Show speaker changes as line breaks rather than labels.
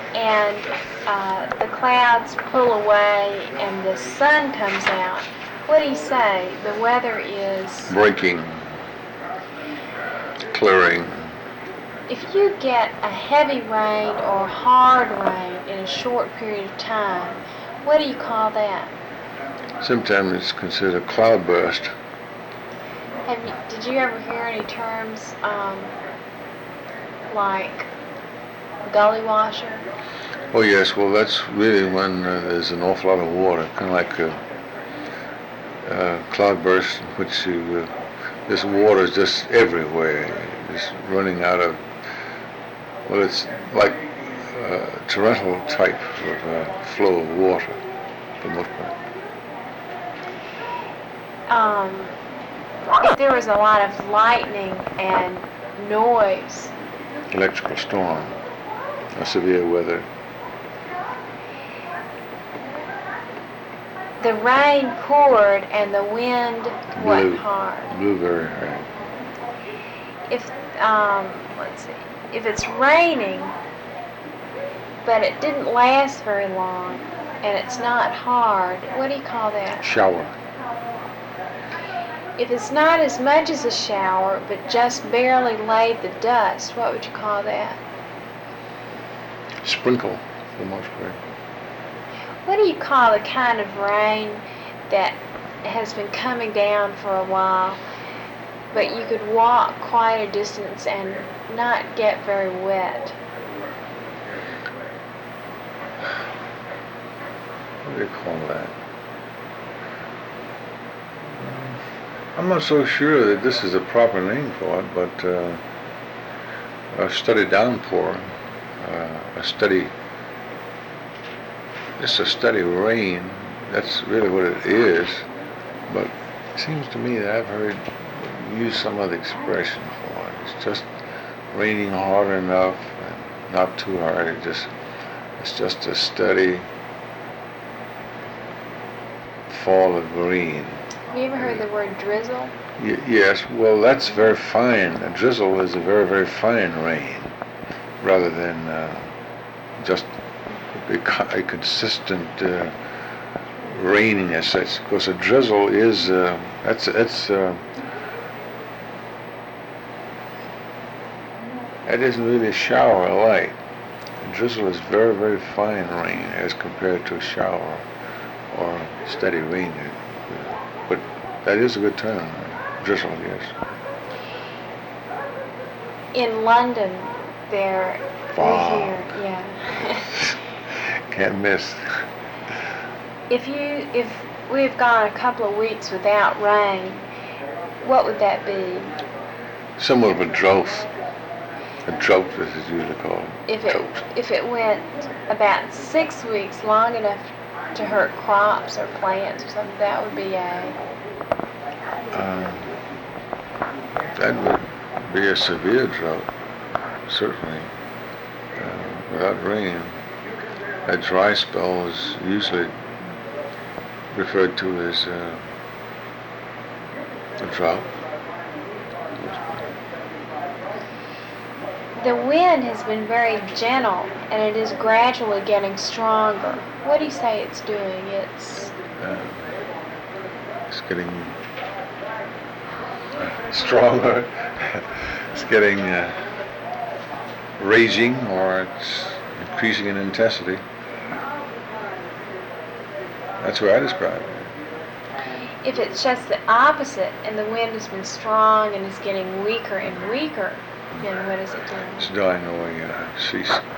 and the clouds pull away and the sun comes out, what do you say? The weather is
breaking, clearing.
If you get a heavy rain or hard rain in a short period of time, what do you call that?
Sometimes it's considered cloudburst.
Did you ever hear any terms like gully washer?
Oh yes, well that's really when there's an awful lot of water, kind of like a cloudburst, in which this water is just everywhere, just running out of. Well, it's like a torrential type of flow of water, for the most part.
If there was a lot of lightning and noise.
Electrical storm, severe weather.
The rain poured and the wind went hard.
Blew very hard.
Let's see. If it's raining, but it didn't last very long, and it's not hard, what do you call that?
Shower.
If it's not as much as a shower, but just barely laid the dust, what would you call that?
Sprinkle, for the most part.
What do you call the kind of rain that has been coming down for a while, but you could walk quite a distance and not get very wet?
What do you call that? I'm not so sure that this is a proper name for it, but a steady downpour, just a steady rain. That's really what it is. But it seems to me that I've heard use some other expression for it. It's just raining hard enough and not too hard. It's just a steady fall of rain.
Have you ever heard the word drizzle?
Yes, well that's very fine. A drizzle is a very, very fine rain rather than just a consistent raining as such. Because a drizzle is, that isn't really a shower like. A drizzle is very, very fine rain as compared to a shower or steady rain. But that is a good term, drizzle, yes.
In London, there
Wow.
we hear, yeah.
Can't miss.
If we've gone a couple of weeks without rain, what would that be?
Somewhat of a drought. A drought, as it's usually called.
If it went about 6 weeks, long enough to hurt crops or plants or something, that would be
that would be a severe drought, certainly. Without rain, a dry spell is usually referred to as a drought.
The wind has been very gentle, and it is gradually getting stronger. What do you say it's doing? It's
getting stronger. It's getting raging, or it's increasing in intensity. That's what I describe it.
If it's just the opposite, and the wind has been strong and is getting weaker and weaker, then what is it doing?
It's dying away, cease.